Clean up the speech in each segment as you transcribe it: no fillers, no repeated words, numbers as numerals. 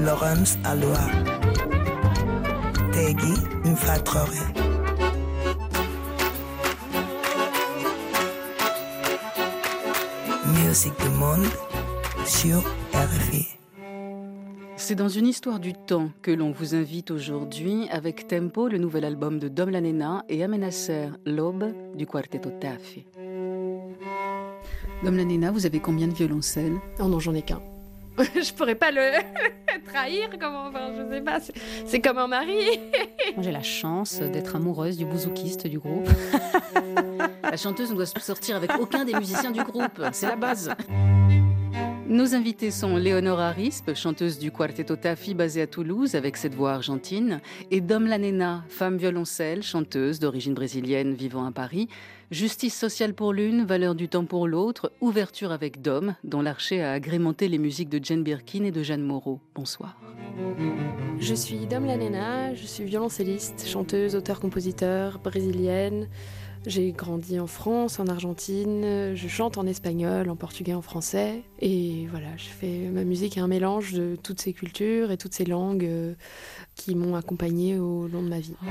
Laurence Aloha, Tegui Mfatrore. Musique du monde sur RFI. C'est dans une histoire du temps que l'on vous invite aujourd'hui avec Tempo, le nouvel album de Dom Lanena, et Amenacer, l'aube du Quartetto Taffi. Dom Lanena, vous avez combien de violoncelles ? Oh non, j'en ai qu'un. Je pourrais pas le trahir, je sais pas, c'est comme un mari. Moi, j'ai la chance d'être amoureuse du bouzoukiste du groupe. La chanteuse ne doit sortir avec aucun des musiciens du groupe, c'est la base. Nos invités sont Léonora Rispe, chanteuse du Quartetto Taffi basée à Toulouse avec cette voix argentine, et Dom Lanena, femme violoncelle, chanteuse d'origine brésilienne vivant à Paris. Justice sociale pour l'une, valeur du temps pour l'autre, ouverture avec Dom, dont l'archer a agrémenté les musiques de Jane Birkin et de Jeanne Moreau. Bonsoir. Je suis Dom Lanena, je suis violoncelliste, chanteuse, auteure-compositeur, brésilienne. J'ai grandi en France, en Argentine, je chante en espagnol, en portugais, en français. Et voilà, je fais ma musique est un mélange de toutes ces cultures et toutes ces langues qui m'ont accompagnée au long de ma vie.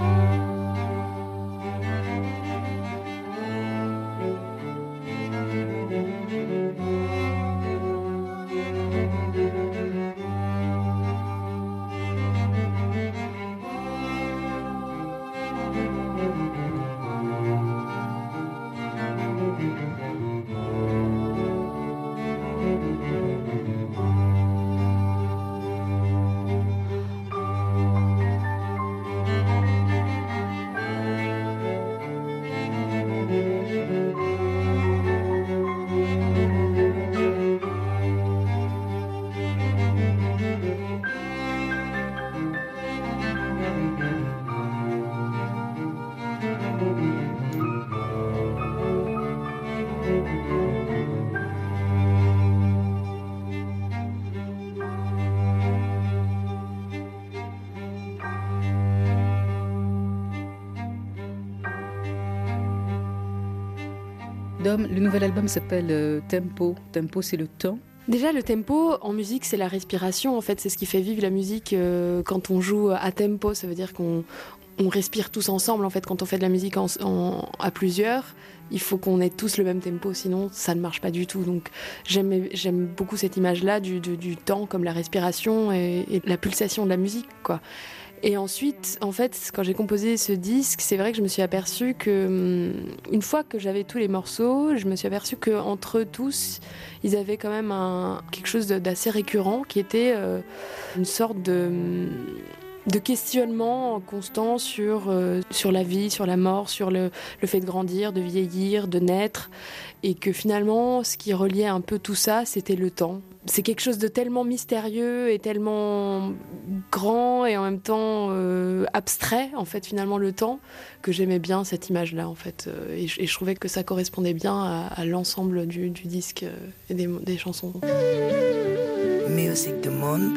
Dom, le nouvel album s'appelle Tempo. Tempo, c'est le temps. Déjà, le tempo en musique, c'est la respiration. En fait, c'est ce qui fait vivre la musique quand on joue à tempo. Ça veut dire qu'on respire tous ensemble. En fait, quand on fait de la musique à plusieurs, il faut qu'on ait tous le même tempo. Sinon, ça ne marche pas du tout. Donc, j'aime beaucoup cette image-là du temps comme la respiration et la pulsation de la musique, quoi. Et ensuite, en fait, quand j'ai composé ce disque, c'est vrai que je me suis aperçue que, une fois que j'avais tous les morceaux, je me suis aperçue qu'entre eux tous, ils avaient quand même quelque chose d'assez récurrent, qui était une sorte de questionnement constant sur la vie, sur la mort, sur le fait de grandir, de vieillir, de naître. Et que finalement, ce qui reliait un peu tout ça, c'était le temps. C'est quelque chose de tellement mystérieux et tellement grand et en même temps abstrait, en fait, finalement, le temps, que j'aimais bien cette image-là, en fait. Et je trouvais que ça correspondait bien à l'ensemble du disque et des chansons. Musique du monde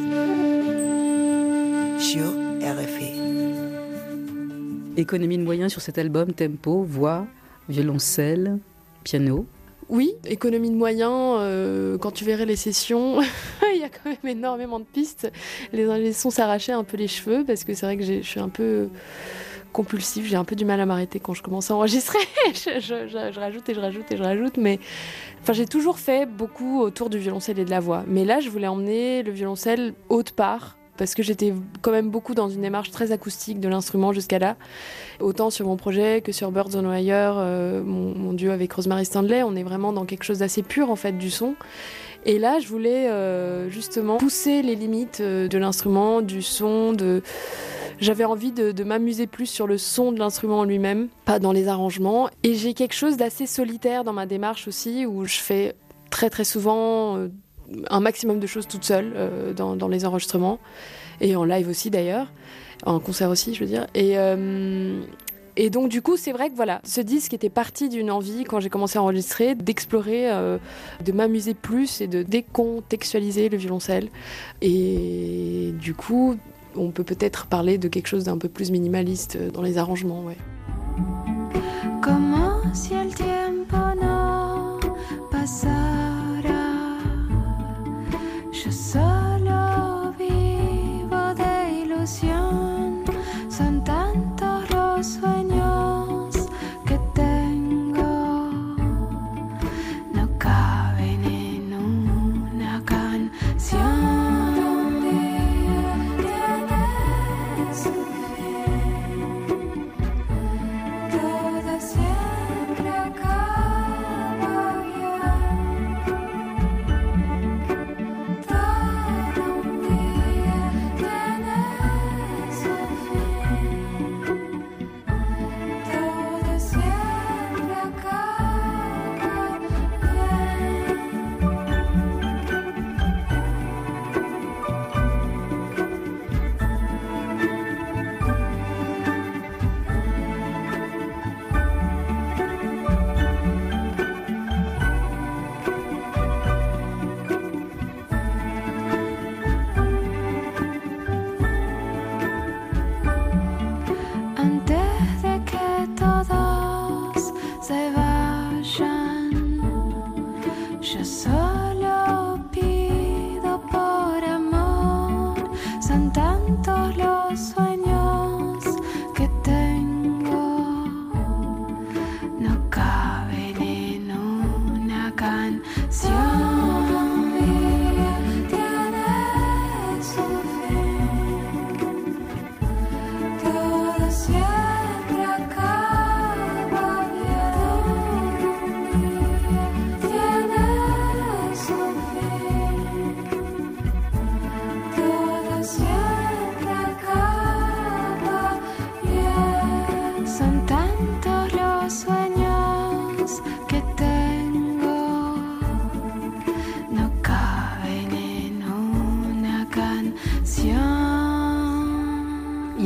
sur RFI. Économie de moyens sur cet album, tempo, voix, violoncelle, piano. Oui, économie de moyens, quand tu verrais les sessions, il y a quand même énormément de pistes. Les sons s'arrachaient un peu les cheveux parce que c'est vrai que je suis un peu compulsive, j'ai un peu du mal à m'arrêter quand je commence à enregistrer. je rajoute et je rajoute et je rajoute, mais enfin, j'ai toujours fait beaucoup autour du violoncelle et de la voix. Mais là, je voulais emmener le violoncelle autre part, parce que j'étais quand même beaucoup dans une démarche très acoustique de l'instrument jusqu'à là. Autant sur mon projet que sur Birds on Wire, mon duo avec Rosemary Stanley, on est vraiment dans quelque chose d'assez pur en fait du son. Et là, je voulais justement pousser les limites de l'instrument, du son, J'avais envie de m'amuser plus sur le son de l'instrument en lui-même, pas dans les arrangements. Et j'ai quelque chose d'assez solitaire dans ma démarche aussi, où je fais très très souvent un maximum de choses toute seule dans les enregistrements, et en live aussi d'ailleurs, en concert aussi je veux dire. Et donc du coup c'est vrai que voilà, ce disque était parti d'une envie quand j'ai commencé à enregistrer, d'explorer, de m'amuser plus et de décontextualiser le violoncelle. Et du coup on peut peut-être parler de quelque chose d'un peu plus minimaliste dans les arrangements, ouais. Como si el tiempo no pasara, yo solo vi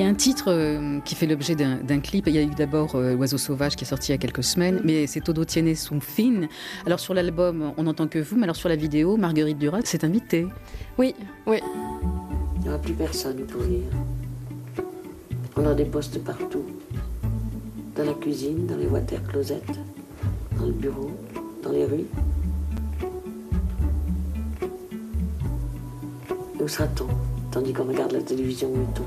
y a un titre qui fait l'objet d'un clip. Il y a eu d'abord Oiseau sauvage qui est sorti il y a quelques semaines, mais c'est Todo tiene su fin. Alors sur l'album, on n'entend que vous, mais alors sur la vidéo, Marguerite Duras s'est invitée. Oui. Il n'y aura plus personne pour lire. On a des postes partout. Dans la cuisine, dans les water closets, dans le bureau, dans les rues. Où sera-t-on, tandis qu'on regarde la télévision ou tout?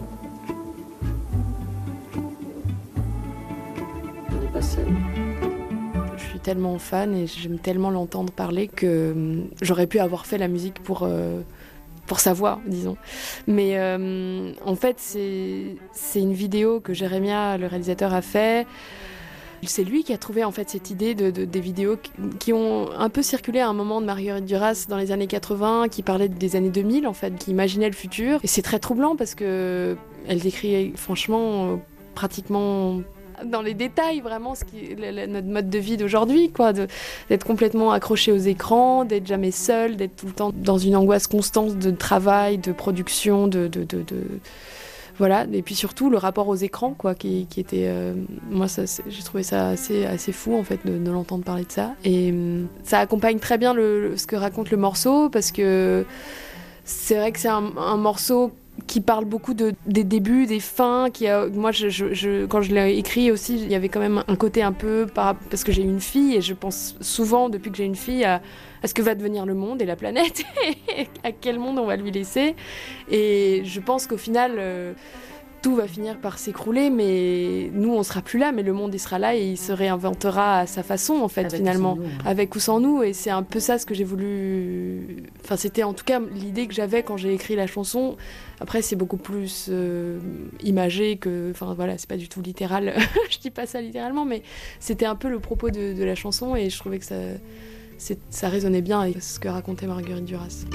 On n'est pas seul. Je suis tellement fan et j'aime tellement l'entendre parler que j'aurais pu avoir fait la musique pour sa voix, disons. Mais en fait, c'est une vidéo que Jérémia, le réalisateur, a fait. C'est lui qui a trouvé en fait cette idée des vidéos qui ont un peu circulé à un moment de Marguerite Duras dans les années 80, qui parlaient des années 2000 en fait, qui imaginaient le futur. Et c'est très troublant parce que elle décrit franchement pratiquement dans les détails vraiment notre mode de vie d'aujourd'hui, quoi, d'être complètement accroché aux écrans, d'être jamais seul, d'être tout le temps dans une angoisse constante de travail, de production, voilà, et puis surtout le rapport aux écrans, quoi, qui était moi j'ai trouvé ça assez fou en fait de l'entendre parler de ça, et ça accompagne très bien ce que raconte le morceau, parce que c'est vrai que c'est un morceau qui parle beaucoup des débuts, des fins. Moi, quand je l'ai écrit aussi, il y avait quand même un côté un peu parce que j'ai une fille et je pense souvent depuis que j'ai une fille à ce que va devenir le monde et la planète et à quel monde on va lui laisser. Et je pense qu'au final, tout va finir par s'écrouler, mais nous on sera plus là, mais le monde il sera là et il se réinventera à sa façon en fait, finalement, avec ou sans nous. Et c'est un peu ça ce que j'ai voulu, enfin c'était en tout cas l'idée que j'avais quand j'ai écrit la chanson. Après c'est beaucoup plus imagé que, enfin voilà, c'est pas du tout littéral. Je dis pas ça littéralement, mais c'était un peu le propos de la chanson et je trouvais que ça résonnait bien avec ce que racontait Marguerite Duras.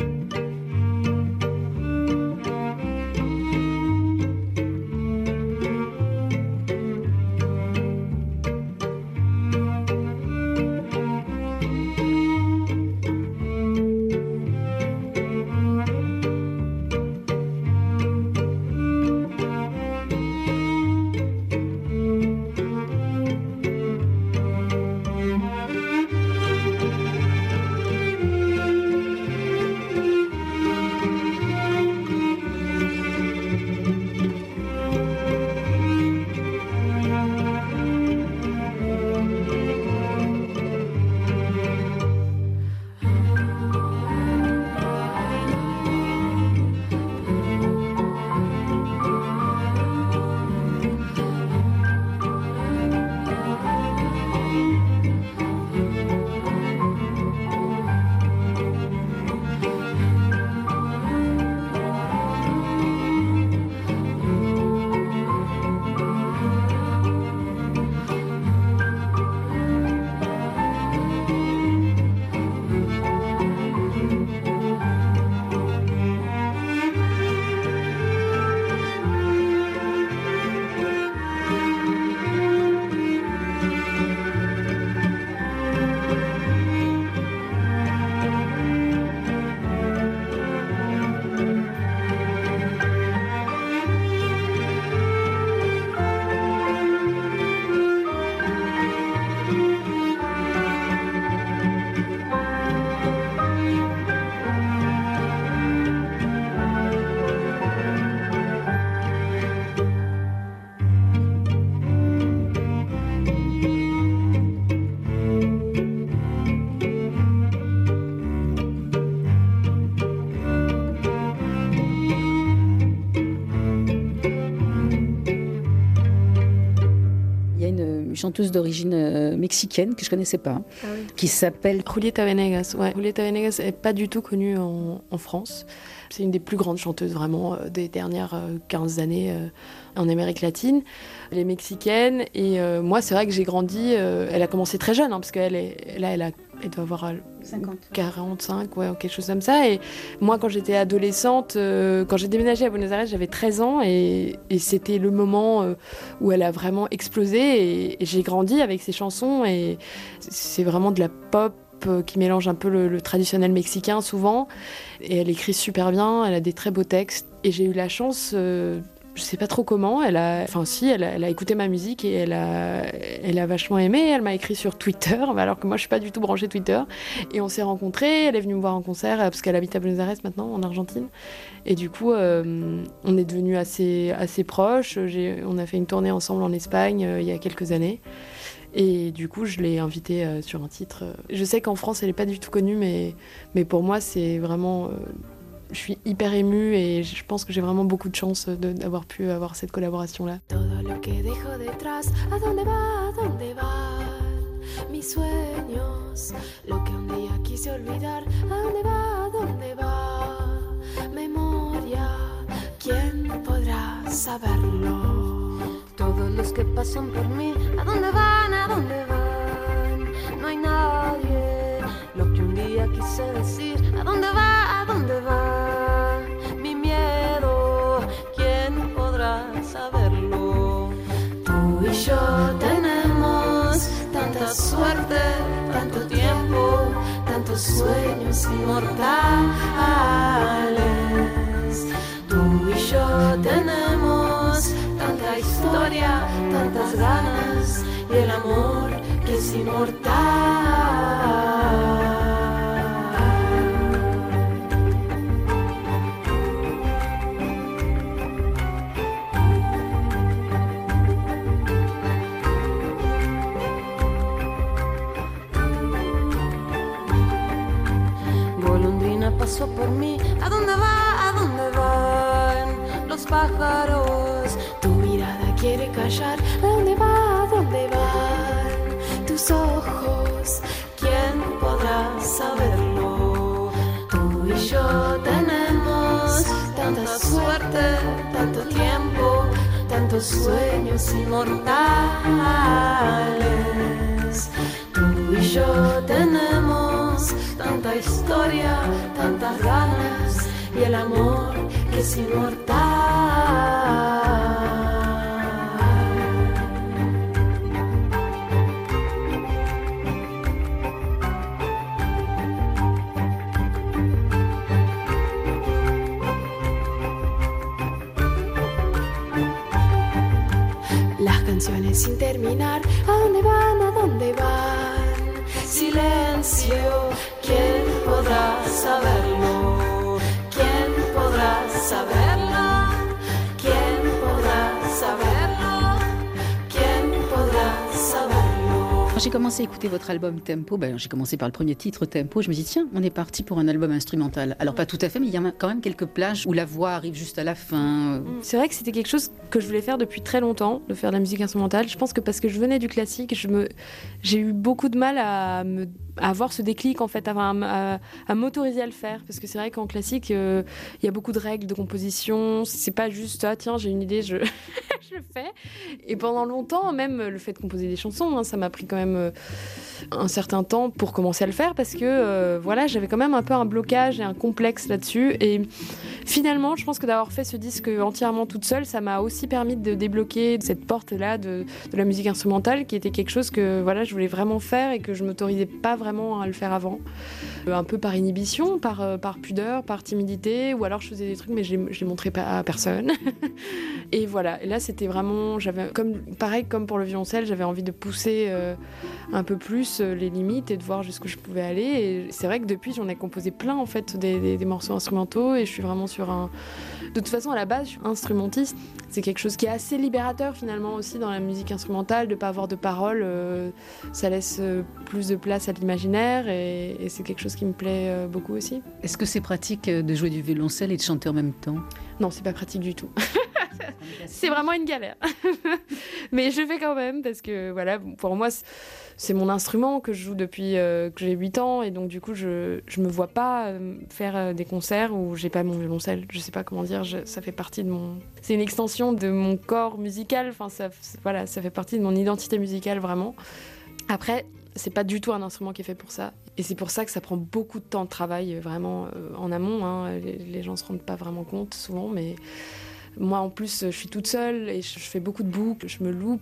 Chanteuse d'origine mexicaine que je connaissais pas, qui s'appelle Julieta Venegas. Ouais, Julieta Venegas est pas du tout connue en France. C'est une des plus grandes chanteuses vraiment des dernières 15 années en Amérique latine. Elle est mexicaine et moi c'est vrai que j'ai grandi. Elle a commencé très jeune parce qu'elle elle doit avoir 45, ouais, quelque chose comme ça. Et moi, quand j'étais adolescente, quand j'ai déménagé à Buenos Aires, j'avais 13 ans et c'était le moment où elle a vraiment explosé. Et j'ai grandi avec ses chansons et c'est vraiment de la pop qui mélange un peu le traditionnel mexicain souvent. Et elle écrit super bien, elle a des très beaux textes. Et j'ai eu la chance... Je sais pas trop comment, elle a écouté ma musique et elle a vachement aimé. Elle m'a écrit sur Twitter, alors que moi je suis pas du tout branchée Twitter. Et on s'est rencontrés, elle est venue me voir en concert, parce qu'elle habite à Buenos Aires maintenant, en Argentine. Et du coup, on est devenus assez proches. On a fait une tournée ensemble en Espagne il y a quelques années. Et du coup, je l'ai invitée sur un titre. Je sais qu'en France, elle n'est pas du tout connue, mais pour moi, c'est vraiment... je suis hyper émue et je pense que j'ai vraiment beaucoup de chance d'avoir pu avoir cette collaboration-là. Todo lo que dejo detrás, ¿a dónde van mis sueños? Lo que un día quise olvidar, ¿a dónde va? Memoria, ¿quién podrá saberlo? Todos los que pasan por mí, ¿a dónde van? No hay nadie. Lo que un día quise decir, ¿a dónde va? Mi miedo, ¿quién podrá saberlo? Tú y yo tenemos tanta suerte, tanto tiempo, tantos sueños inmortales. Tú y yo tenemos tanta historia, tantas ganas y el amor que es inmortal. Pasó por mí, ¿a dónde van los pájaros? Tu mirada quiere callar, ¿a dónde van tus ojos? ¿Quién podrá saberlo? Tú y yo tenemos tanta suerte, tanto tiempo, tantos sueños inmortales. Tú y yo tenemos tanta historia, tantas ganas y el amor que es inmortal. Las canciones sin terminar, ¿a dónde van? Silencio, ¿quién podrá saberlo? ¿Quién podrá saberlo? ¿Quién podrá saberlo? ¿Quién podrá saberlo? Quand j'ai commencé à écouter votre album Tempo, j'ai commencé par le premier titre Tempo, je me suis dit tiens, on est parti pour un album instrumental. Alors pas tout à fait, mais il y a quand même quelques plages où la voix arrive juste à la fin. C'est vrai que c'était quelque chose que je voulais faire depuis très longtemps, de faire de la musique instrumentale. Je pense que parce que je venais du classique, j'ai eu beaucoup de mal à avoir ce déclic en fait, à m'autoriser à le faire, parce que c'est vrai qu'en classique il y a beaucoup de règles de composition, c'est pas juste tiens j'ai une idée, je je le fais. Et pendant longtemps, même le fait de composer des chansons, ça m'a pris quand même un certain temps pour commencer à le faire, parce que j'avais quand même un peu un blocage et un complexe là-dessus. Et finalement, je pense que d'avoir fait ce disque entièrement toute seule, ça m'a aussi permis de débloquer cette porte-là de la musique instrumentale, qui était quelque chose que je voulais vraiment faire et que je m'autorisais pas vraiment à le faire avant. Un peu par inhibition, par pudeur, par timidité, ou alors je faisais des trucs mais je les montrais pas à personne. Et voilà, et là c'était vraiment, pareil comme pour le violoncelle, j'avais envie de pousser un peu plus les limites et de voir jusqu'où je pouvais aller. Et c'est vrai que depuis j'en ai composé plein en fait, des morceaux instrumentaux, et je suis vraiment sur un... De toute façon à la base je suis instrumentiste, c'est quelque chose qui est assez libérateur finalement aussi dans la musique instrumentale, de pas avoir de paroles, ça laisse plus de place à l'imaginaire, et c'est quelque chose qui me plaît beaucoup aussi. Est-ce que c'est pratique de jouer du violoncelle et de chanter en même temps ? Non, c'est pas pratique du tout. C'est vraiment une galère. Mais je fais quand même, parce que pour moi, c'est mon instrument que je joue depuis que j'ai 8 ans, et donc du coup, je me vois pas faire des concerts où j'ai pas mon violoncelle. Je sais pas comment dire, ça fait partie de mon... C'est une extension de mon corps musical, ça fait partie de mon identité musicale, vraiment. Après, c'est pas du tout un instrument qui est fait pour ça. Et c'est pour ça que ça prend beaucoup de temps de travail, vraiment en amont. Les gens se rendent pas vraiment compte souvent, mais Moi, en plus, je suis toute seule et je fais beaucoup de boucles. Je me loupe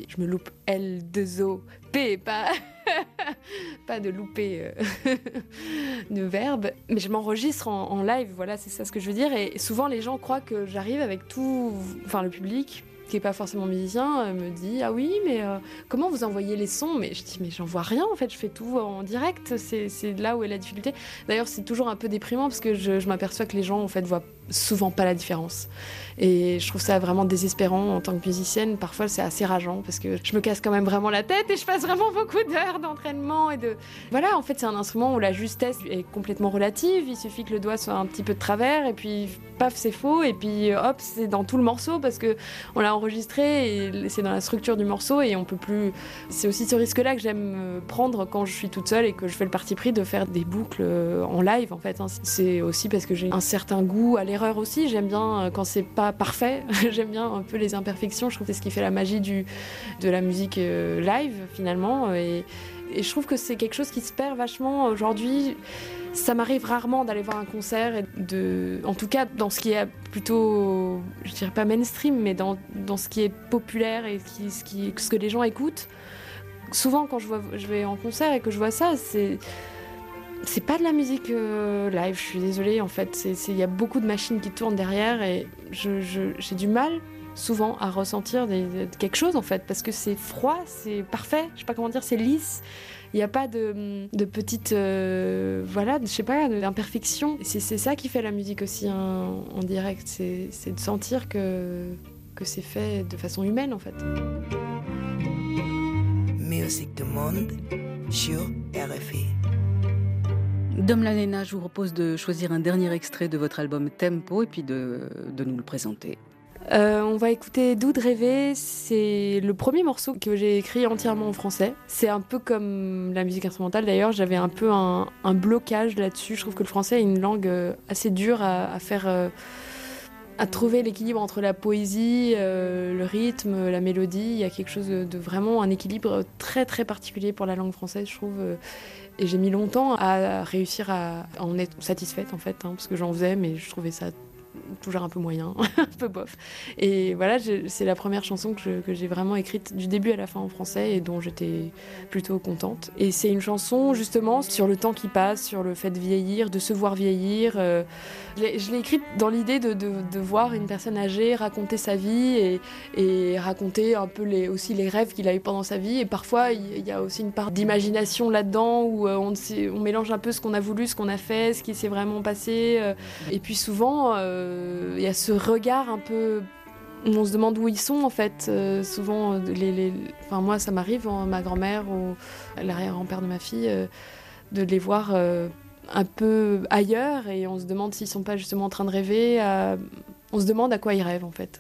L2OP, pas de louper de verbe. Mais je m'enregistre en live, voilà, c'est ça ce que je veux dire. Et souvent, les gens croient que j'arrive avec tout... Enfin, le public, qui n'est pas forcément musicien, me dit « Ah oui, mais comment vous envoyez les sons ?» Mais je dis « Mais j'en vois rien, en fait, je fais tout en direct. » C'est là où est la difficulté. D'ailleurs, c'est toujours un peu déprimant parce que je m'aperçois que les gens, en fait, voient souvent pas la différence. Et je trouve ça vraiment désespérant en tant que musicienne. Parfois, c'est assez rageant parce que je me casse quand même vraiment la tête et je passe vraiment beaucoup d'heures d'entraînement et de... Voilà, en fait, c'est un instrument où la justesse est complètement relative. Il suffit que le doigt soit un petit peu de travers et puis, paf, c'est faux. Et puis, hop, c'est dans tout le morceau parce que on l'a enregistré et c'est dans la structure du morceau et on peut plus... C'est aussi ce risque-là que j'aime prendre quand je suis toute seule et que je fais le parti pris de faire des boucles en live, en fait. C'est aussi parce que j'ai un certain goût à l'erreur aussi. J'aime bien quand c'est pas parfait. J'aime bien un peu les imperfections. Je trouve que c'est ce qui fait la magie de la musique live, finalement. Et je trouve que c'est quelque chose qui se perd vachement aujourd'hui. Ça m'arrive rarement d'aller voir un concert en tout cas dans ce qui est plutôt, je dirais pas mainstream, mais dans ce qui est populaire et ce que les gens écoutent. Souvent, quand je vais en concert et que je vois ça, c'est pas de la musique live, je suis désolée, en fait. Il y a beaucoup de machines qui tournent derrière et j'ai du mal souvent à ressentir quelque chose, en fait, parce que c'est froid, c'est parfait, je sais pas comment dire, c'est lisse. Il n'y a pas de petites, voilà, je sais pas, d'imperfections. C'est ça qui fait la musique aussi en direct, c'est de sentir que c'est fait de façon humaine, en fait. Musique du monde sur RFI. Dom Lanena, je vous propose de choisir un dernier extrait de votre album Tempo et puis de nous le présenter. On va écouter Doux de rêver, c'est le premier morceau que j'ai écrit entièrement en français. C'est un peu comme la musique instrumentale d'ailleurs, j'avais un peu un blocage là-dessus. Je trouve que le français est une langue assez dure à faire, à trouver l'équilibre entre la poésie, le rythme, la mélodie. Il y a quelque chose de vraiment un équilibre très très particulier pour la langue française, je trouve. Et j'ai mis longtemps à réussir à en être satisfaite en fait, parce que j'en faisais, mais je trouvais ça toujours un peu moyen, un peu bof. Et voilà, c'est la première chanson que j'ai vraiment écrite du début à la fin en français et dont j'étais plutôt contente. Et c'est une chanson justement sur le temps qui passe, sur le fait de vieillir, de se voir vieillir. Je l'ai écrite dans l'idée de voir une personne âgée raconter sa vie et raconter un peu aussi les rêves qu'il a eu pendant sa vie. Et parfois, il y a aussi une part d'imagination là-dedans où on mélange un peu ce qu'on a voulu, ce qu'on a fait, ce qui s'est vraiment passé. Et puis souvent, il y a ce regard un peu où on se demande où ils sont en fait. Souvent, enfin, moi ça m'arrive, ma grand-mère ou l'arrière-grand-père de ma fille, de les voir un peu ailleurs et on se demande s'ils sont pas justement en train de rêver. On se demande à quoi ils rêvent en fait.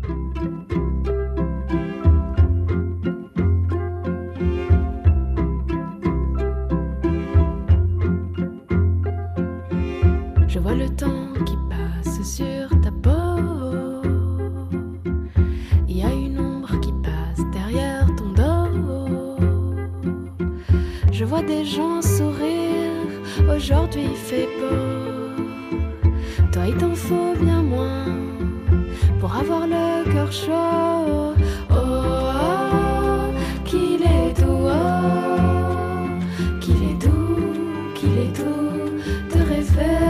Je vois le temps qui passe sur ta peau. Il y a une ombre qui passe derrière ton dos. Je vois des gens sourire, aujourd'hui il fait beau. Toi il t'en faut bien moins pour avoir le cœur chaud. Oh, oh, qu'il est doux, oh, qu'il est doux, qu'il est doux de rêver.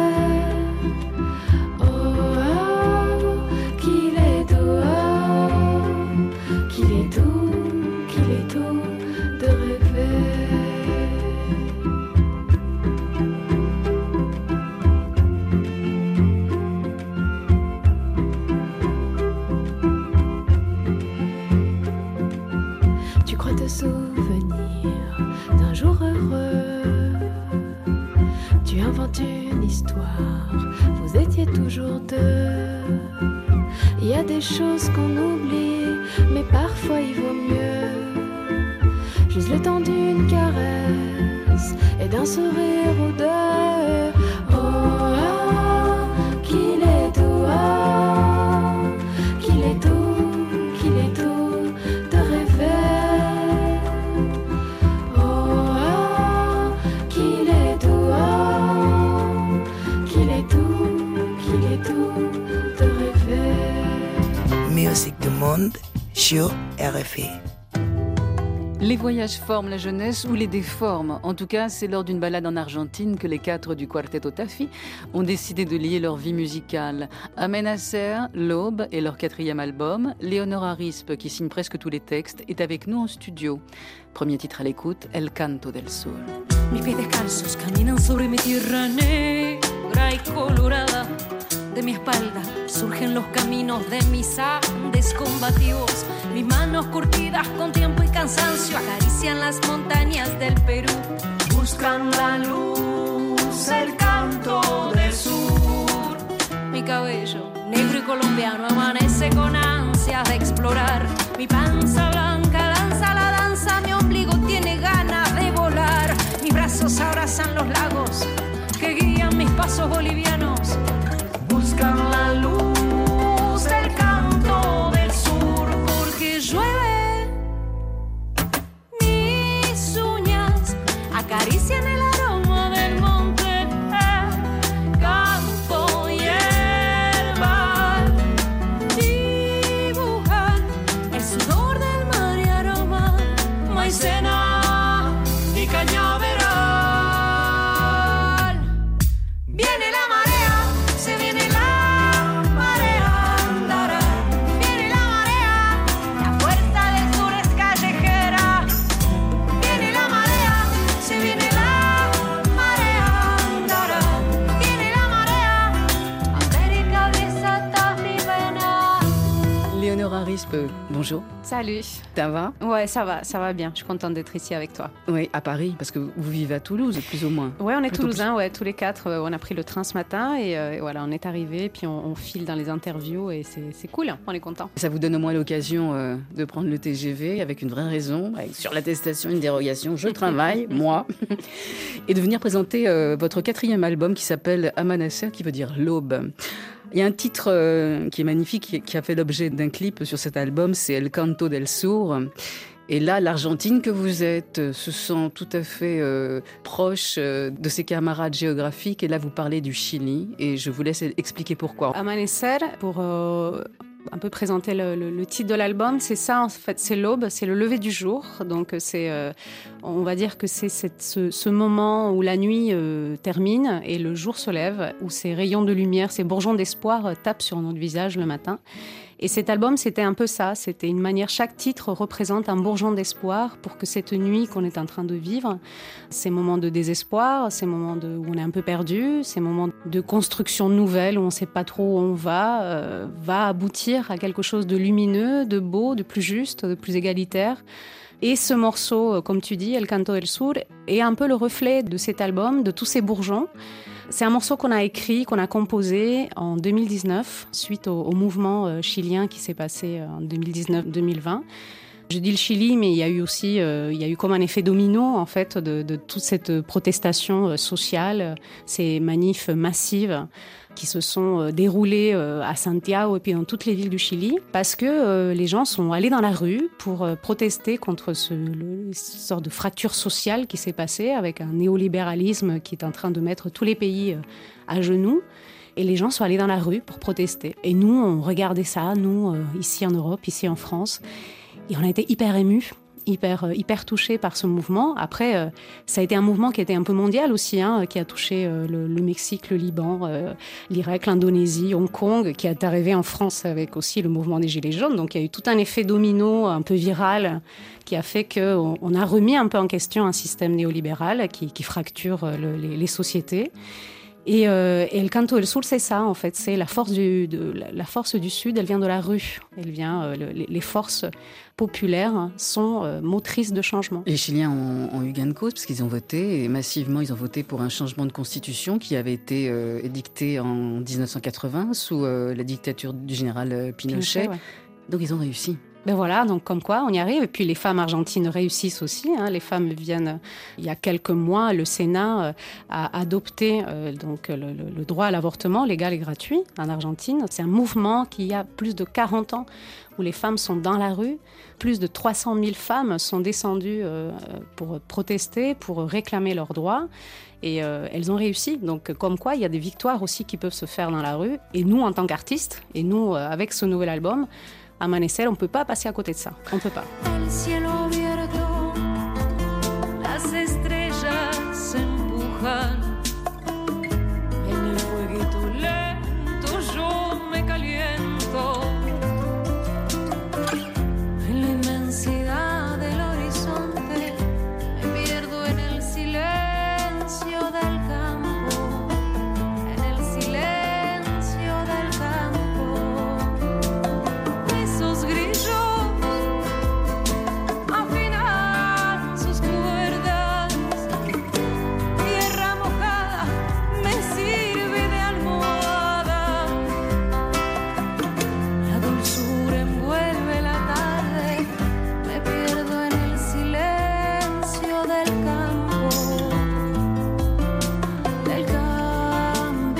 Souvenir d'un jour heureux, tu inventes une histoire, vous étiez toujours deux. Il y a des choses qu'on oublie, mais parfois il vaut mieux juste le temps d'une caresse et d'un sourire ou deux. Oh, oh, qu'il est doux, oh, qu'il est doux, qu'il est doux de rêver. Qu'il est doux de rêver. Music du monde sur RFI. Les voyages forment la jeunesse ou les déforment. En tout cas, c'est lors d'une balade en Argentine que les 4 du Quarteto Tafi ont décidé de lier leur vie musicale. Amenacer, L'Aube et leur 4e album, Leonora Risp, qui signe presque tous les textes, est avec nous en studio. Premier titre à l'écoute, El Canto del Sur. Mis pies descalzos caminan sobre mi tierra negra y colorada. De mi espalda surgen los caminos de mis Andes combativos. Mis manos curtidas con tiempo y cansancio acarician las montañas del Perú. Buscan la luz, el canto del sur. Mi cabello negro y colombiano amanece con ansias de explorar. Mi panza blanca danza la danza, mi ombligo tiene ganas de volar. Mis brazos abrazan los lagos que guían mis pasos bolivianos. Buscan la luz del canto del sur, porque llueve. Mis uñas acarician el aroma del monte, campo y herbal. Dibujan el sudor del mar y aroma, maicena y cañaveral. Viene la marea, se viene la Leonora Risp, bonjour. Salut. Ça va? Ouais, ça va bien. Je suis contente d'être ici avec toi. Oui, à Paris, parce que vous vivez à Toulouse, plus ou moins. Ouais, on est Plutôt toulousains, ouais, tous les 4. On a pris le train ce matin et voilà, on est arrivés, puis on file dans les interviews et c'est cool, on est content. Ça vous donne au moins l'occasion de prendre le TGV avec une vraie raison, avec sur l'attestation une dérogation, je travaille, moi, et de venir présenter votre 4e album qui s'appelle Amenacer, qui veut dire l'aube. Il y a un titre qui est magnifique, qui a fait l'objet d'un clip sur cet album, c'est El Canto del Sur. Et là, l'Argentine que vous êtes se sent tout à fait proche de ses camarades géographiques. Et là, vous parlez du Chili. Et je vous laisse expliquer pourquoi. Amanecer, pour un peu présenter le titre de l'album, c'est ça, en fait, c'est l'aube, c'est le lever du jour. Donc, on va dire que c'est ce moment où la nuit termine et le jour se lève, où ces rayons de lumière, ces bourgeons d'espoir tapent sur notre visage le matin. Et cet album, c'était un peu ça. C'était une manière, chaque titre représente un bourgeon d'espoir pour que cette nuit qu'on est en train de vivre, ces moments de désespoir, ces moments où on est un peu perdu, ces moments de construction nouvelle où on ne sait pas trop où on va aboutir à quelque chose de lumineux, de beau, de plus juste, de plus égalitaire. Et ce morceau, comme tu dis, El Canto del Sur, est un peu le reflet de cet album, de tous ces bourgeons. C'est un morceau qu'on a écrit, qu'on a composé en 2019, suite au mouvement chilien qui s'est passé en 2019-2020. Je dis le Chili, mais il y a eu aussi, comme un effet domino, en fait, de toute cette protestation sociale, ces manifs massives qui se sont déroulées à Santiago et puis dans toutes les villes du Chili, parce que les gens sont allés dans la rue pour protester contre cette sorte de fracture sociale qui s'est passée avec un néolibéralisme qui est en train de mettre tous les pays à genoux. Et les gens sont allés dans la rue pour protester. Et nous, on regardait ça, nous, ici en Europe, ici en France. Et on a été hyper émus, hyper touchés par ce mouvement. Après, ça a été un mouvement qui était un peu mondial aussi, qui a touché le Mexique, le Liban, l'Irak, l'Indonésie, Hong Kong, qui est arrivé en France avec aussi le mouvement des Gilets jaunes. Donc il y a eu tout un effet domino un peu viral qui a fait qu'on a remis un peu en question un système néolibéral qui fracture les sociétés. Et El Canto del Sur, c'est ça, en fait. C'est la force du Sud, elle vient de la rue. Elle vient, les forces populaires sont motrices de changement. Les Chiliens ont eu gain de cause parce qu'ils ont voté, et massivement, ils ont voté pour un changement de constitution qui avait été édicté en 1980 sous la dictature du général Pinochet. Ouais. Donc ils ont réussi. Ben voilà, donc comme quoi, on y arrive. Et puis les femmes argentines réussissent aussi. Les femmes viennent, il y a quelques mois, le Sénat a adopté le droit à l'avortement légal et gratuit en Argentine. C'est un mouvement qui a plus de 40 ans où les femmes sont dans la rue. Plus de 300 000 femmes sont descendues pour protester, pour réclamer leurs droits. Et elles ont réussi. Donc, comme quoi, il y a des victoires aussi qui peuvent se faire dans la rue. Et nous, en tant qu'artistes, et nous, avec ce nouvel album, amanecer, on ne peut pas passer à côté de ça. On ne peut pas. El cielo abierto, las estrellas se empujan. En el fueguito lento yo me caliento. En la inmensidad del horizonte me pierdo en el silencio del campo. En el silencio del campo. Esos grillos afinan sus cuerdas. Tierra mojada me sirve de almohada. La dulzura envuelve la tarde. Me pierdo en el silencio del campo. Del campo.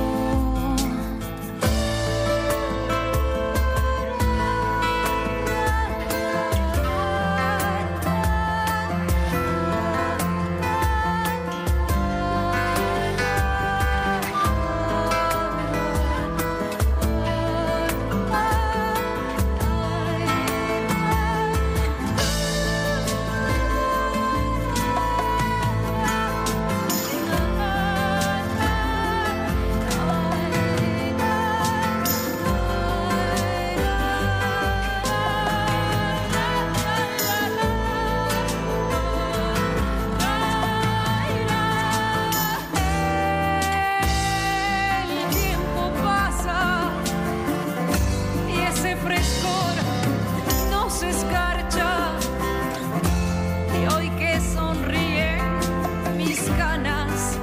El tiempo pasa y ese frescor no se escarcha. Y hoy que sonríen mis canas,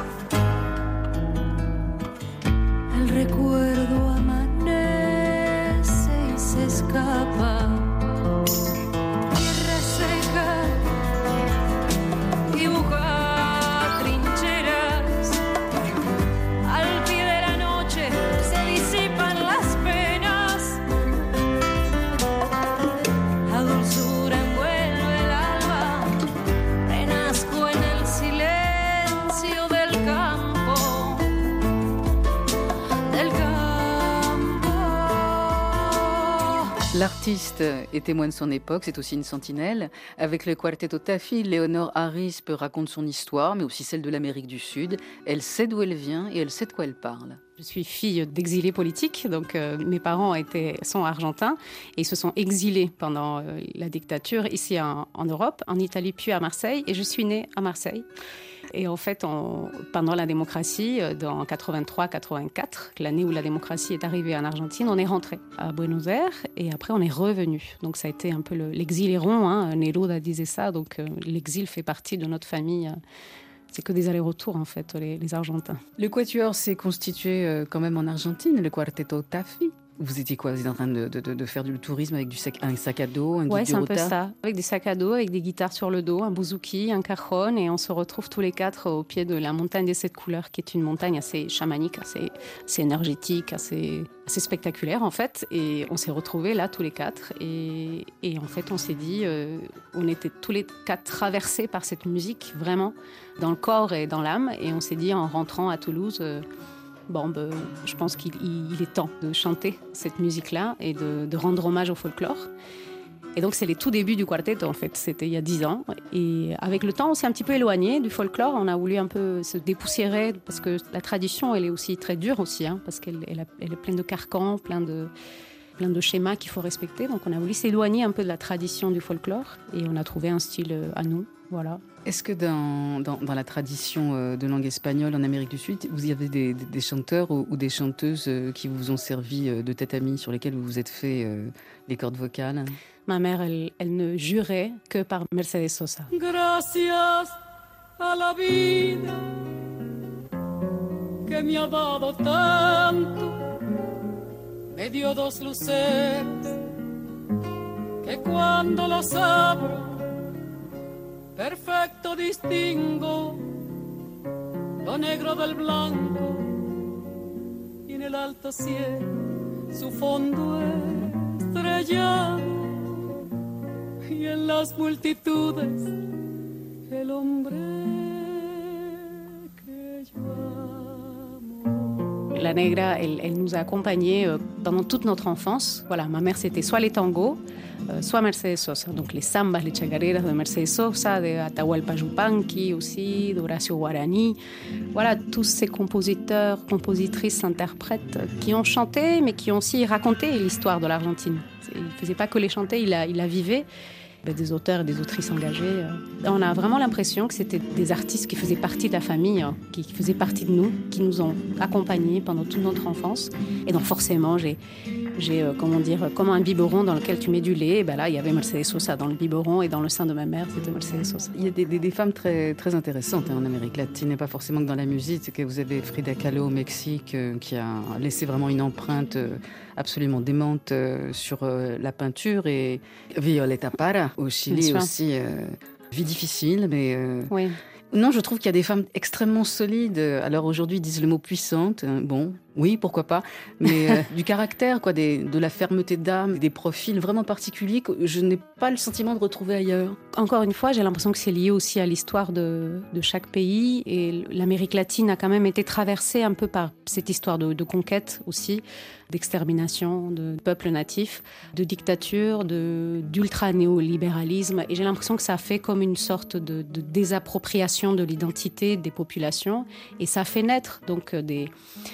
el recuerdo amanece y se escapa. Tierra seca dibuja trincheras. Al pie de la noche se disipan las penas. La dulzura envuelve el alba. Renazco en el silencio del campo. Del campo. L'artiste est témoin de son époque, c'est aussi une sentinelle. Avec le Quarteto Tafi, Léonore Arispe raconte son histoire, mais aussi celle de l'Amérique du Sud. Elle sait d'où elle vient et elle sait de quoi elle parle. Je suis fille d'exilés politiques, donc mes parents sont argentins et ils se sont exilés pendant la dictature ici en Europe, en Italie puis à Marseille, et je suis née à Marseille. Et en fait, pendant la démocratie, dans 83-84, l'année où la démocratie est arrivée en Argentine, on est rentré à Buenos Aires et après on est revenu. Donc ça a été un peu l'exil est rond, hein, Neruda disait ça, donc l'exil fait partie de notre famille. C'est que des allers-retours, en fait, les Argentins. Le Quatuor s'est constitué quand même en Argentine, le Quarteto Tafi. Vous étiez quoi? Vous étiez en train de faire du tourisme avec un sac à dos, un guide Ouais, du c'est un peu rota? ça. Avec des sacs à dos, avec des guitares sur le dos, un bouzouki, un cajon, et on se retrouve tous les quatre au pied de la montagne des 7 couleurs, qui est une montagne assez chamanique, assez énergétique, assez spectaculaire, en fait. Et on s'est retrouvés là, tous les quatre. Et en fait, on s'est dit, on était tous les quatre traversés par cette musique, vraiment, dans le corps et dans l'âme. Et on s'est dit, en rentrant à Toulouse... je pense qu'il est temps de chanter cette musique-là et de rendre hommage au folklore. Et donc, c'est les tout débuts du quartetto, en fait. C'était il y a 10 ans. Et avec le temps, on s'est un petit peu éloigné du folklore. On a voulu un peu se dépoussiérer parce que la tradition, elle est aussi très dure aussi, hein, parce qu'elle est pleine de carcans, plein de schémas qu'il faut respecter. Donc, on a voulu s'éloigner un peu de la tradition du folklore et on a trouvé un style à nous. Voilà. Est-ce que dans la tradition de langue espagnole en Amérique du Sud, vous y avez des chanteurs ou des chanteuses qui vous ont servi de tête-amie, sur lesquels vous vous êtes fait les cordes vocales? Ma mère, elle ne jurait que par Mercedes Sosa. Gracias a la vida que me ha dado tanto, me dio 2 luceros que cuando las abro perfecto distingo lo negro del blanco y en el alto cielo su fondo estrellado y en las multitudes el hombre que yo amo. La Negra, elle nous a accompagnés pendant toute notre enfance. Voilà, ma mère, c'était soit les tangos, soit Mercedes Sosa. Donc les sambas, les chacareras de Mercedes Sosa, de Atahualpa Yupanqui aussi, d'Horacio Guarani. Voilà, tous ces compositeurs, compositrices, interprètes qui ont chanté, mais qui ont aussi raconté l'histoire de l'Argentine. Il ne faisait pas que les chanter, il la vivait. Des auteurs et des autrices engagées. On a vraiment l'impression que c'était des artistes qui faisaient partie de la famille, qui faisaient partie de nous, qui nous ont accompagnés pendant toute notre enfance. Et donc forcément, j'ai comme un biberon dans lequel tu mets du lait. Et ben là, il y avait Mercedes Sosa dans le biberon et dans le sein de ma mère, c'était Mercedes Sosa. Il y a des femmes très, très intéressantes en Amérique latine, et pas forcément que dans la musique. C'est que vous avez Frida Kahlo au Mexique, qui a laissé vraiment une empreinte absolument démente sur la peinture, et Violeta Parra au Chili aussi. Vie difficile, mais... Oui. Non, je trouve qu'il y a des femmes extrêmement solides. Alors aujourd'hui, ils disent le mot puissante. Bon, oui, pourquoi pas. Mais du caractère, quoi, de la fermeté d'âme, des profils vraiment particuliers que je n'ai pas le sentiment de retrouver ailleurs. Encore une fois, j'ai l'impression que c'est lié aussi à l'histoire de chaque pays. Et l'Amérique latine a quand même été traversée un peu par cette histoire de conquête aussi, d'extermination de peuples natifs, de dictature, d'ultra-néolibéralisme. Et j'ai l'impression que ça a fait comme une sorte de désappropriation de l'identité des populations. Et ça a fait naître donc des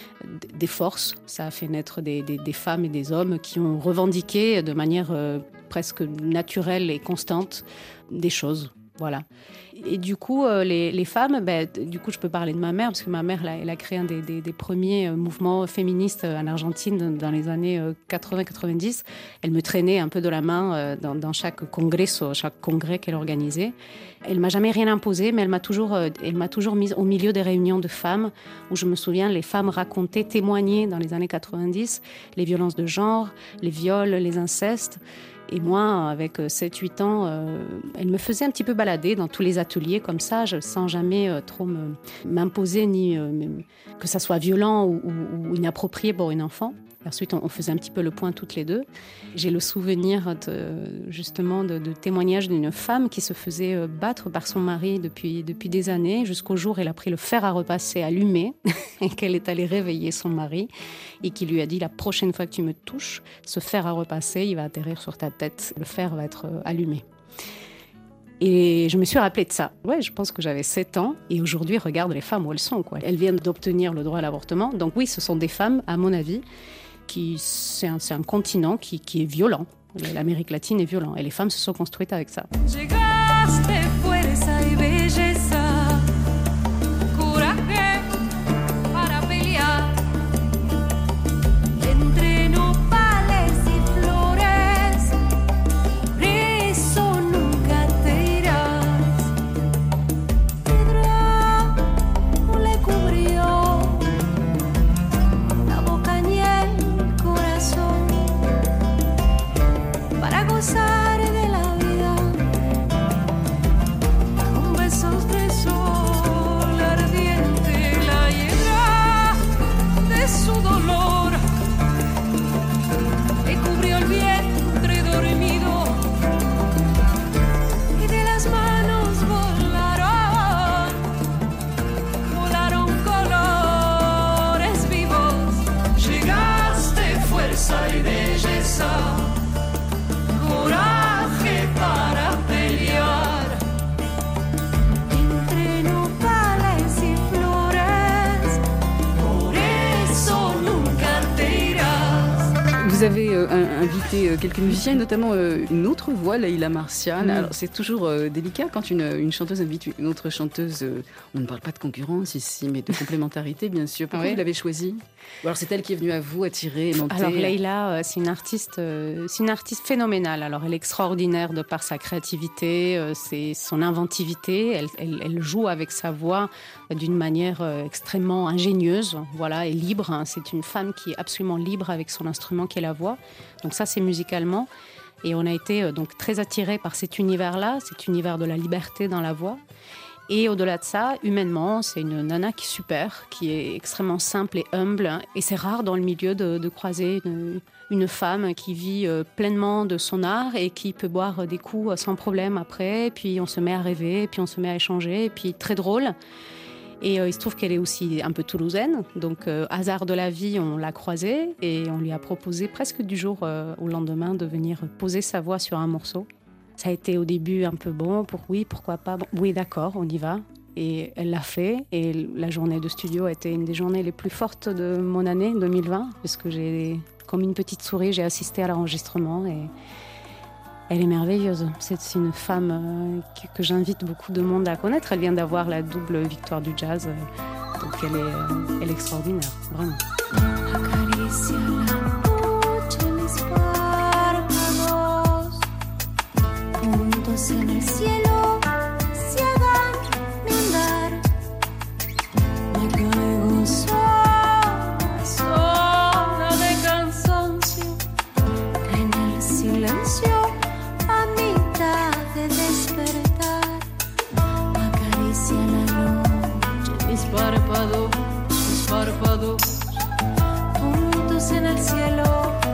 forces, ça a fait naître des femmes et des hommes qui ont revendiqué de manière presque naturelle et constante des choses. Voilà. Et du coup, les femmes, du coup, je peux parler de ma mère, parce que ma mère, elle a créé un des premiers mouvements féministes en Argentine dans les années 80-90. Elle me traînait un peu de la main dans chaque congrès qu'elle organisait. Elle m'a jamais rien imposé, mais elle m'a toujours mise au milieu des réunions de femmes, où je me souviens, les femmes racontaient, témoignaient dans les années 90, les violences de genre, les viols, les incestes. Et moi, avec 7-8 ans, elle me faisait un petit peu balader dans tous les ateliers comme ça, sans jamais trop m'imposer, ni que ça soit violent ou inapproprié pour une enfant. Et ensuite, on faisait un petit peu le point toutes les deux. J'ai le souvenir justement de témoignages d'une femme qui se faisait battre par son mari depuis des années, jusqu'au jour où elle a pris le fer à repasser allumé et qu'elle est allée réveiller son mari et qui lui a dit: la prochaine fois que tu me touches, ce fer à repasser, il va atterrir sur ta tête, le fer va être allumé. Et je me suis rappelée de ça. Ouais, je pense que j'avais 7 ans. Et aujourd'hui, regarde les femmes où elles sont, quoi. Elles viennent d'obtenir le droit à l'avortement. Donc oui, ce sont des femmes, à mon avis, c'est un continent qui est violent. L'Amérique latine est violent. Et les femmes se sont construites avec ça. Vous avez invité quelques musiciens, notamment une autre voix, Leila Marcial. Alors, c'est toujours délicat quand une chanteuse invite une autre chanteuse. On ne parle pas de concurrence ici, mais de complémentarité, bien sûr. Pourquoi vous l'avez choisie? Ou alors c'est elle qui est venue à vous attirer, aimanter? Alors Leila, c'est une artiste phénoménale. Alors elle est extraordinaire de par sa créativité, c'est son inventivité. Elle joue avec sa voix d'une manière extrêmement ingénieuse, voilà, et libre. Hein. C'est une femme qui est absolument libre avec son instrument qui est la voix. Donc ça, c'est musicalement. Et on a été donc très attirés par cet univers-là, cet univers de la liberté dans la voix. Et au-delà de ça, humainement, c'est une nana qui est super, qui est extrêmement simple et humble. Et c'est rare dans le milieu de croiser une femme qui vit pleinement de son art et qui peut boire des coups sans problème après. Puis on se met à rêver, puis on se met à échanger, puis très drôle. Et il se trouve qu'elle est aussi un peu toulousaine. Donc, hasard de la vie, on l'a croisée et on lui a proposé presque du jour au lendemain de venir poser sa voix sur un morceau. Ça a été au début un peu bon, oui, pourquoi pas. Bon, oui, d'accord, on y va. Et elle l'a fait. Et la journée de studio a été une des journées les plus fortes de mon année 2020, parce que comme une petite souris, j'ai assisté à l'enregistrement et elle est merveilleuse. C'est une femme que j'invite beaucoup de monde à connaître. Elle vient d'avoir la double victoire du jazz. Donc elle est extraordinaire, vraiment. En el cielo se hagan brindar, me caigo sola de cansancio, en el silencio a mitad de despertar, acaricia la noche mis párpados, puntos en el cielo.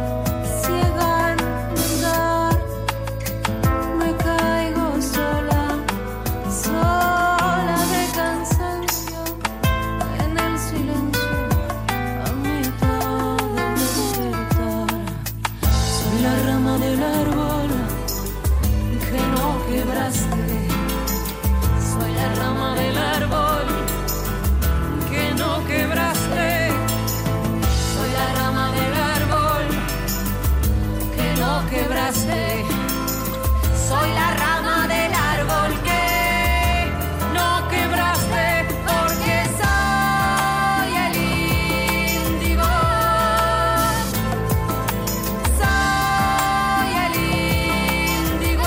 Soy la rama del árbol que no quebraste. Soy la rama del árbol que no quebraste. Soy la rama del árbol que no quebraste, porque soy el índigo. Soy el índigo.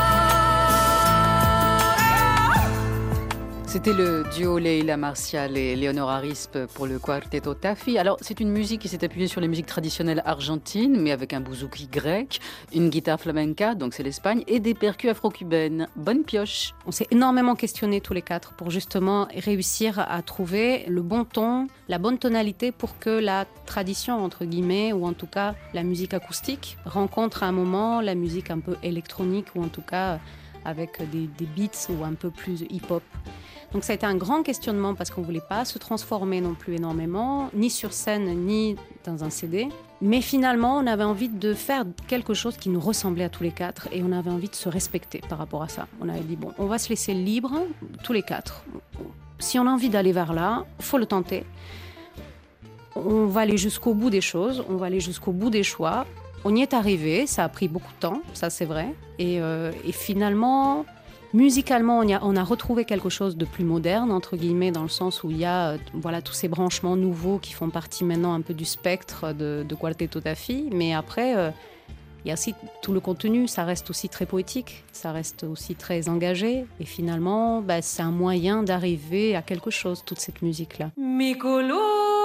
C'était le duo Leila Marcial et Leonora Risp pour le Quarteto Tafi. Alors, c'est une musique qui s'est appuyée sur les musiques traditionnelles argentines, mais avec un bouzouki grec, une guitare flamenca, donc c'est l'Espagne, et des percus afro-cubaines. Bonne pioche. On s'est énormément questionnés tous les quatre pour justement réussir à trouver le bon ton, la bonne tonalité pour que la tradition, entre guillemets, ou en tout cas la musique acoustique, rencontre à un moment la musique un peu électronique, ou en tout cas avec des beats ou un peu plus hip-hop. Donc ça a été un grand questionnement parce qu'on ne voulait pas se transformer non plus énormément, ni sur scène, ni dans un CD. Mais finalement, on avait envie de faire quelque chose qui nous ressemblait à tous les quatre et on avait envie de se respecter par rapport à ça. On avait dit, bon, on va se laisser libre, tous les quatre. Si on a envie d'aller vers là, il faut le tenter. On va aller jusqu'au bout des choses, on va aller jusqu'au bout des choix. On y est arrivé, ça a pris beaucoup de temps, ça c'est vrai. Et finalement, musicalement, on a retrouvé quelque chose de plus moderne, entre guillemets, dans le sens où il y a tous ces branchements nouveaux qui font partie maintenant un peu du spectre de Quarteto Tafi. Mais après, il y a aussi tout le contenu, ça reste aussi très poétique, ça reste aussi très engagé. Et finalement, c'est un moyen d'arriver à quelque chose, toute cette musique-là. Mi color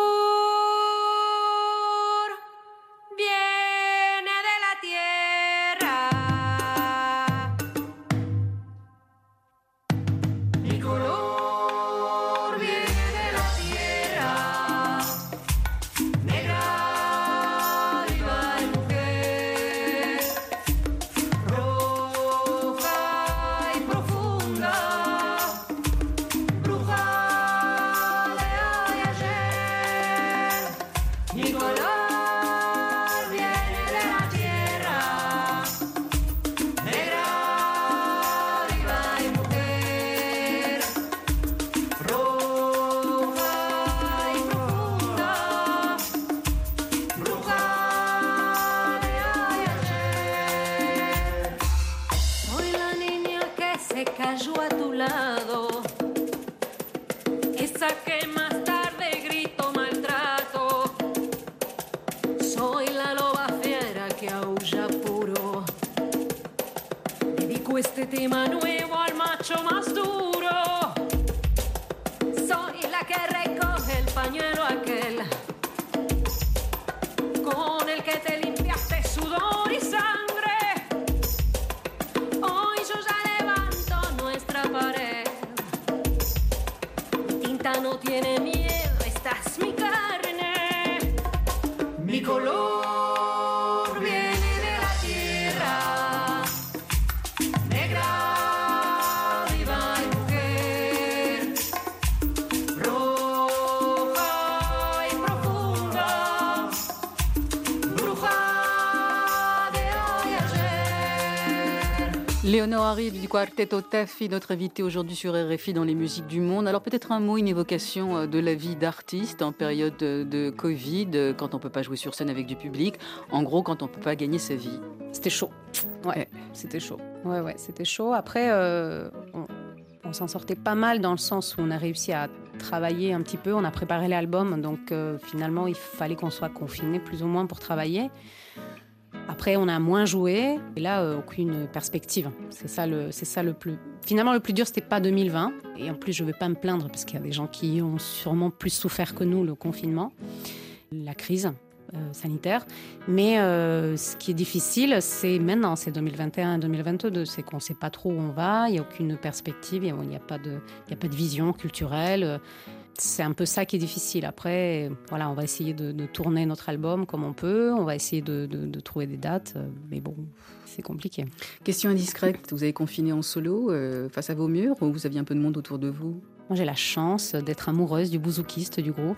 viene de la tierra. Mi color viene de la tierra. Negra, viva y mujer. Roja y profunda. Bruja de hoy y ayer. Mi color viene de la tierra. Negra, viva y mujer. Roja y profunda. Bruja de hoy y ayer. Soy la niña que se cayó a tu lado. Esa que más tarde grito maltrato. Soy la loba fiera que aúlla puro. Dedico este tema nuevo al macho más duro. Soy la que recoge el pañuelo aquel con el que te limpiaste sudor y sangre. Hoy yo ya levanto nuestra pared. Mi tinta no tiene miedo, esta es mi carne. Mi color viene de la tierra. Negra, viva y mujer. Léonore Arrive du Quartetto Taffi, notre invitée aujourd'hui sur RFI dans les musiques du monde. Alors peut-être un mot, une évocation de la vie d'artiste en période de Covid, quand on ne peut pas jouer sur scène avec du public, en gros quand on ne peut pas gagner sa vie. C'était chaud. Ouais, c'était chaud. Ouais, c'était chaud. Après, on s'en sortait pas mal dans le sens où on a réussi à travailler un petit peu. On a préparé l'album, donc finalement il fallait qu'on soit confinés plus ou moins pour travailler. Après, on a moins joué, et là, aucune perspective. C'est ça le plus... Finalement, le plus dur, c'était pas 2020. Et en plus, je vais pas me plaindre, parce qu'il y a des gens qui ont sûrement plus souffert que nous, le confinement, la crise sanitaire. Mais ce qui est difficile, c'est maintenant, c'est 2021-2022, c'est qu'on sait pas trop où on va, il n'y a aucune perspective, il n'y a pas de vision culturelle. C'est un peu ça qui est difficile. Après, voilà, on va essayer de tourner notre album comme on peut. On va essayer de trouver des dates. Mais bon, c'est compliqué. Question indiscrète, vous avez confiné en solo face à vos murs ou vous aviez un peu de monde autour de vous ? Moi, j'ai la chance d'être amoureuse du bouzoukiste du groupe.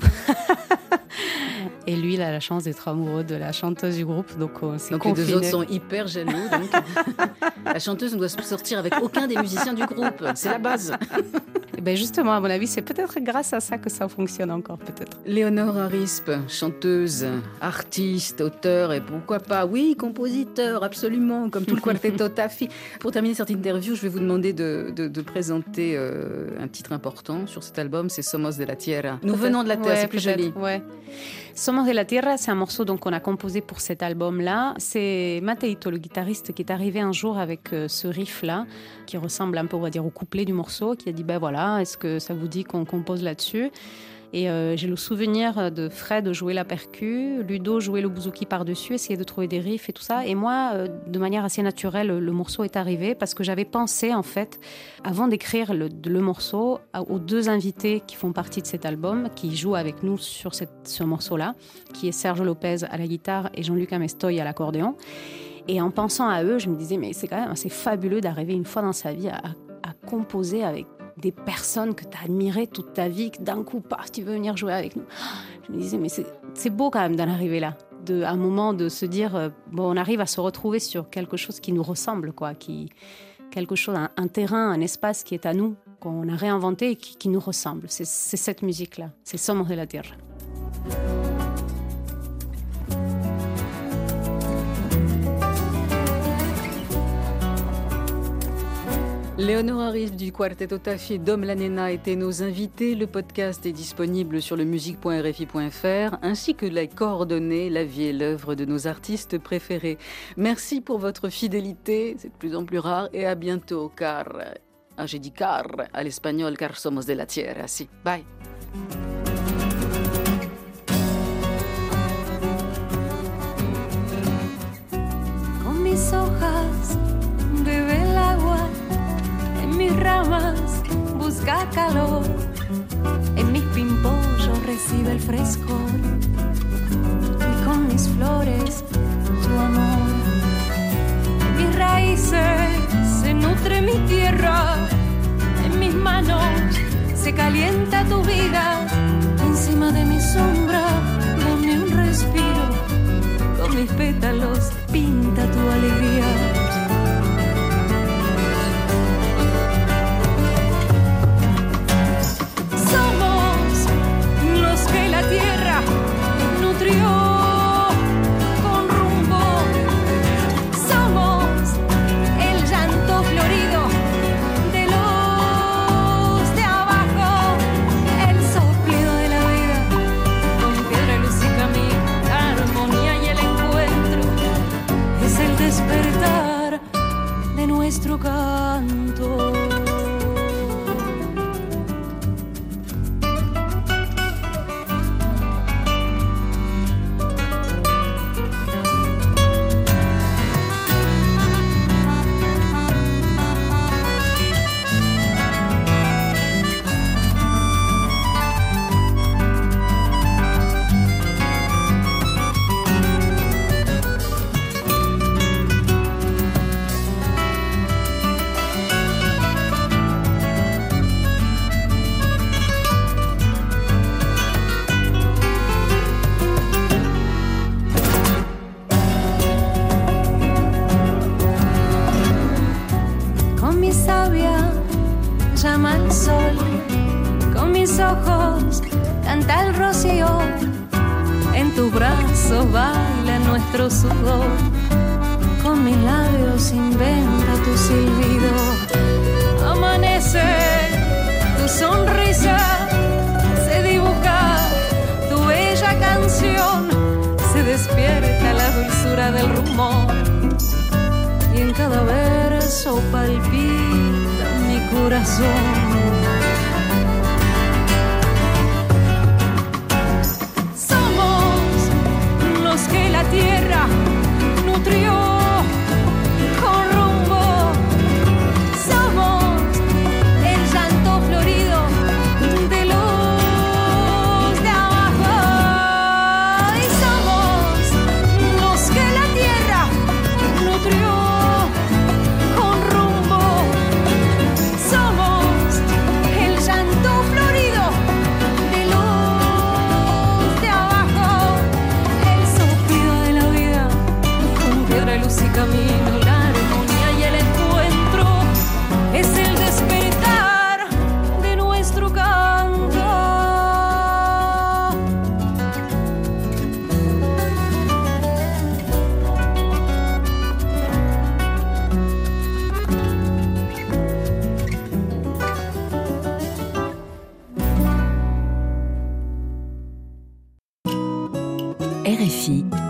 Et lui, il a la chance d'être amoureux de la chanteuse du groupe. Donc les deux autres sont hyper jaloux. Donc. La chanteuse ne doit se sortir avec aucun des musiciens du groupe. C'est la base. Et ben justement, à mon avis, c'est peut-être grâce à ça que ça fonctionne encore, peut-être. Léonore Arispe, chanteuse, artiste, auteur et pourquoi pas, oui, compositeur, absolument, comme tout le Quartetto Taffi. Pour terminer cette interview, je vais vous demander de présenter un titre important sur cet album, c'est Somos de la Tierra. Nous venons de la Terre, c'est plus joli. Ouais. Somos de la Tierra, c'est un morceau qu'on a composé pour cet album-là. C'est Mateito, le guitariste, qui est arrivé un jour avec ce riff-là, qui ressemble un peu, on va dire, au couplet du morceau, qui a dit, ben voilà, est-ce que ça vous dit qu'on compose là-dessus ? Et j'ai le souvenir de Fred jouer la percu, Ludo jouer le bouzouki par-dessus, essayer de trouver des riffs et tout ça. Et moi, de manière assez naturelle, le morceau est arrivé parce que j'avais pensé, en fait, avant d'écrire le morceau, aux deux invités qui font partie de cet album, qui jouent avec nous sur ce morceau-là, qui est Serge Lopez à la guitare et Jean-Luc Amestoy à l'accordéon. Et en pensant à eux, je me disais, mais c'est quand même assez fabuleux d'arriver une fois dans sa vie à composer avec des personnes que tu as admirées toute ta vie, que d'un coup, paf, tu veux venir jouer avec nous. Je me disais, mais c'est beau quand même d'en arriver là. À un moment de se dire, bon, on arrive à se retrouver sur quelque chose qui nous ressemble, quoi, quelque chose, un terrain, un espace qui est à nous, qu'on a réinventé et qui nous ressemble. C'est cette musique-là, c'est Somos de la Tierra. Léonore Arrive du Quartetto Taffi et Dom Lanena étaient nos invités. Le podcast est disponible sur le musique.rfi.fr ainsi que les coordonnées, la vie et l'œuvre de nos artistes préférés. Merci pour votre fidélité, c'est de plus en plus rare et à bientôt car, j'ai dit car à l'espagnol car somos de la tierra, si. Bye. Con mis hojas bebe el agua. En mis ramas busca calor, en mis pimpollos recibe el frescor y con mis flores tu amor. En mis raíces se nutre mi tierra, en mis manos se calienta tu vida, encima de mi sombra dame un respiro, con mis pétalos pinta tu alegría. La tierra nutrió con rumbo. Somos el llanto florido de los de abajo, el soplido de la vida con piedra, luz y camino, la armonía y el encuentro es el despertar de nuestro canto. besos baila nuestro sudor. Con mis labios inventa tu silbido. Amanece tu sonrisa, se dibuja tu bella canción, se despierta la dulzura del rumor y en cada verso palpita mi corazón. Que la tierra nutrió con rumbo, somos el llanto florido de los de abajo y somos los que la tierra nutrió con rumbo, somos el llanto florido de los de abajo. Piedra, luz y camino, la armonía y el encuentro es el despertar de nuestro canto. RFI